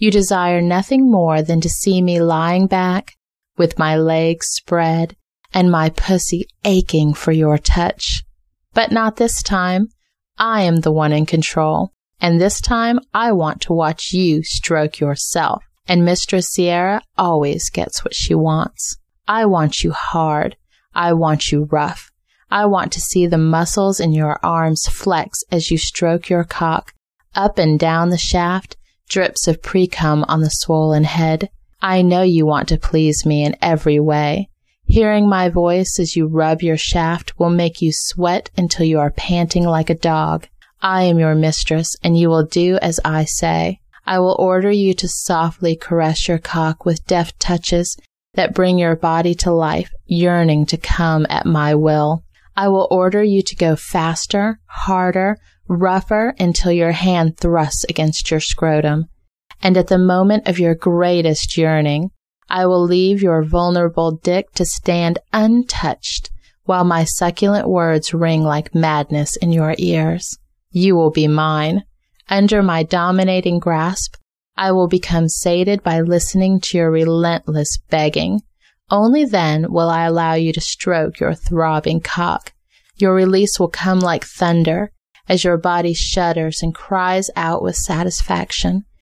You desire nothing more than to see me lying back, with my legs spread, and my pussy aching for your touch. But not this time. I am the one in control, and this time I want to watch you stroke yourself, and Mistress Sierra always gets what she wants. I want you hard. I want you rough. I want to see the muscles in your arms flex as you stroke your cock up and down the shaft, drips of pre-cum on the swollen head. I know you want to please me in every way. Hearing my voice as you rub your shaft will make you sweat until you are panting like a dog. I am your mistress, and you will do as I say. I will order you to softly caress your cock with deft touches that bring your body to life, yearning to come at my will. I will order you to go faster, harder, rougher until your hand thrusts against your scrotum. And at the moment of your greatest yearning, I will leave your vulnerable dick to stand untouched while my succulent words ring like madness in your ears. You will be mine. Under my dominating grasp, I will become sated by listening to your relentless begging. Only then will I allow you to stroke your throbbing cock. Your release will come like thunder as your body shudders and cries out with satisfaction.